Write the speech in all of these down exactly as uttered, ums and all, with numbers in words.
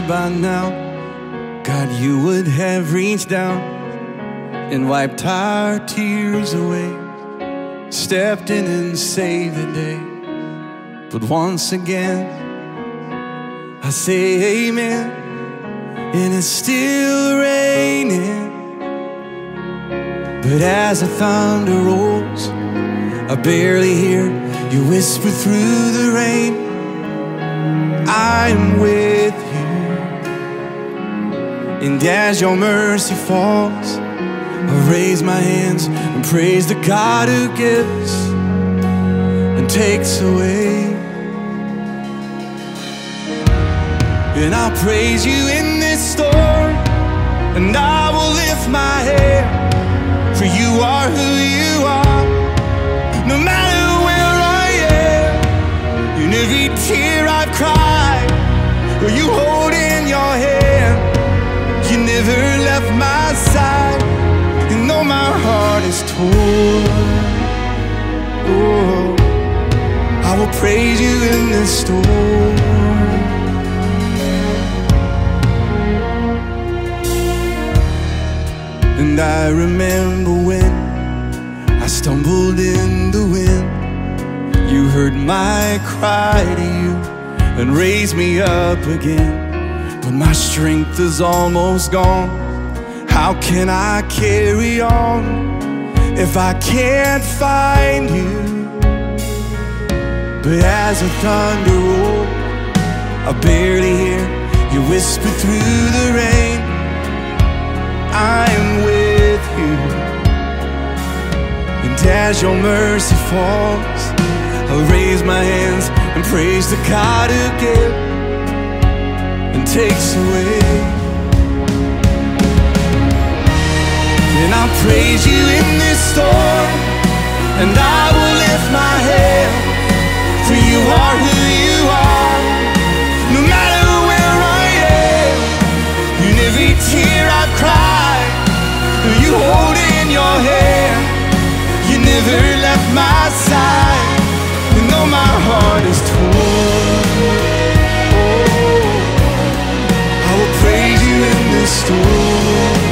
by now, God, you would have reached down and wiped our tears away, stepped in and saved the day. But once again, I say amen, and it's still raining. But as the thunder rolls, I barely hear you whisper through the rain, I'm with you. And as your mercy falls, I raise my hands and praise the God who gives and takes away. And I'll praise you in this storm, and I will lift my head, for you are who you are. No matter where I am, in every tear I've cried, or you hold in your hand, you never left my side. And though my heart is torn, oh, I will praise you in this storm. And I remember when I stumbled in the wind, you heard my cry to you and raised me up again. But my strength is almost gone. How can I carry on if I can't find you? But as the thunder rolls, I barely hear you whisper through the rain, I'm with you. And as your mercy falls, I'll raise my hands and praise the God who gives and takes away. And I'll praise you in this storm, and I will lift my head, for you are who you are. No matter where I am, in every tear I've cried, you hold in your hand, you never left my side. And though my heart is torn, oh, I will praise you in this storm.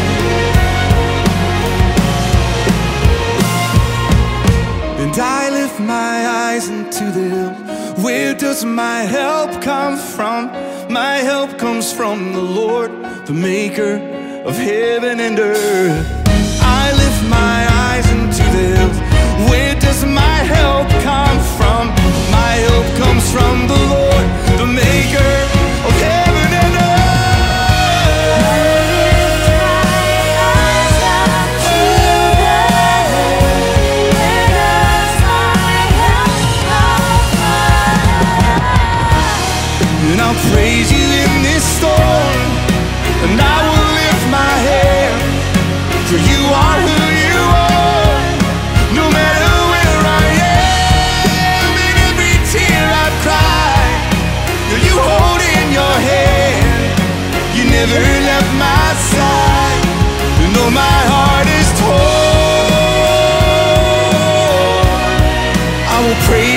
And I lift my eyes into the hills, where does my help come from? My help comes from the Lord, the maker of heaven and earth. I lift my eyes into the hills, where does my help come from? My help comes from the Lord, the maker of heaven and earth. And I'll praise you in this storm, and I will lift my head, for you are who you are. No matter where I am, in every tear I've cried, you hold in your hand, you never left my side. And though my heart is torn, I will praise